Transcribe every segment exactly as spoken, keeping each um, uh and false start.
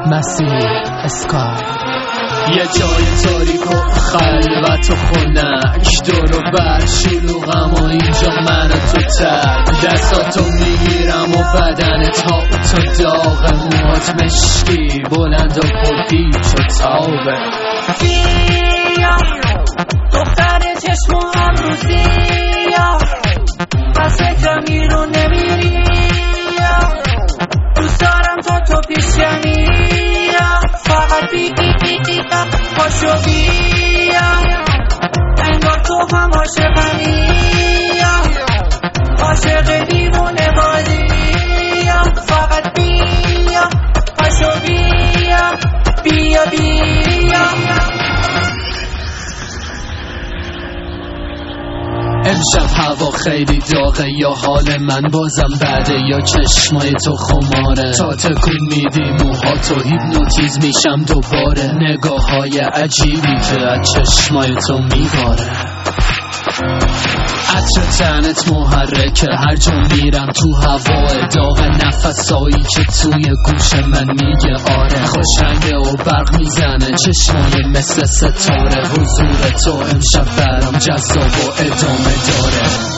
مسیر اسکای. یه جای تاریک و خلوت و خنک، دور و بر شلوغم و اینجا من و تو تک. دستاتو میگیرم و بدنت ها تو داغ، موهات مشکی بلند و پرپیچ و تابه. بیا دختر چشم و امروزی، از فکرم میرو نمیری، دوست دارم تا تو پیشمی، فقط بیا پاشو بیا، انگار تو هم عاشقمی، عاشق دیوونه بازی، فقط بیا پاشو بیا بیا بیا. امشب هوا خیلی داغه، یا حال من بازم بده یا چشمای تو خماره. تا تکون میدی موهاتو هیپنوتیزم میشم دوباره، نگاه های عجیبی که از چشمای تو میباره. عطر تنت محرکه، هر جا میرم تو هوا داغ، نفسایی که توی گوش من میگه آره. خوشرنگه و برق میزنه چشمای مثل ستاره، حضور تو امشب برام جذاب و ادامه داره.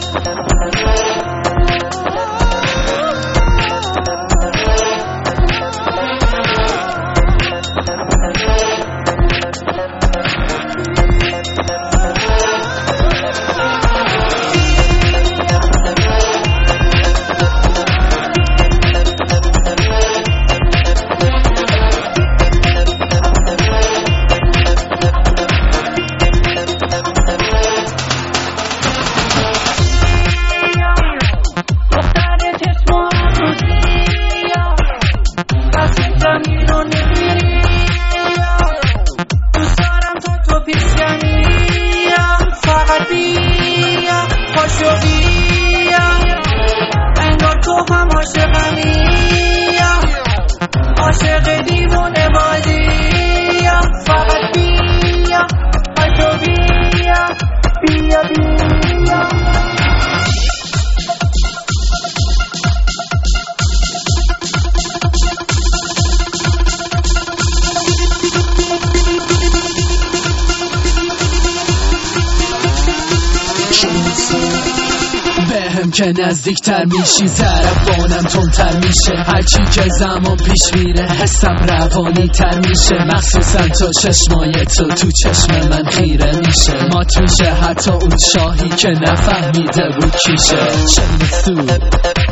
عاشق دیوونه بازی، فقط بیا پاشو بیا بیا بیا. بهم که نزدیکتر میشی ضربانم تندتر میشه، هرچی که زمان پیش میره حسم روانی تر میشه، مخصوصا تا چشمای تو تو چشم من خیره میشه. مات میشه حتی اون شاهی که نفهمیده بود کیشه. چه سود